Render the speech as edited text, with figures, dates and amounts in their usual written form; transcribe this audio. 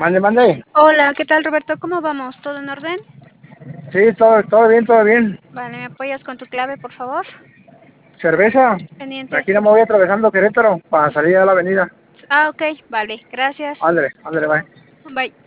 Mande, mande. Hola, ¿qué tal, Roberto? ¿Cómo vamos? ¿Todo en orden? Sí, todo bien, todo bien. Vale, ¿me apoyas con tu clave, por favor? ¿Cerveza? Pendiente. Aquí no me voy atravesando Querétaro para salir a la avenida. Ah, ok, vale, gracias. Ándale, ándale, bye. Bye.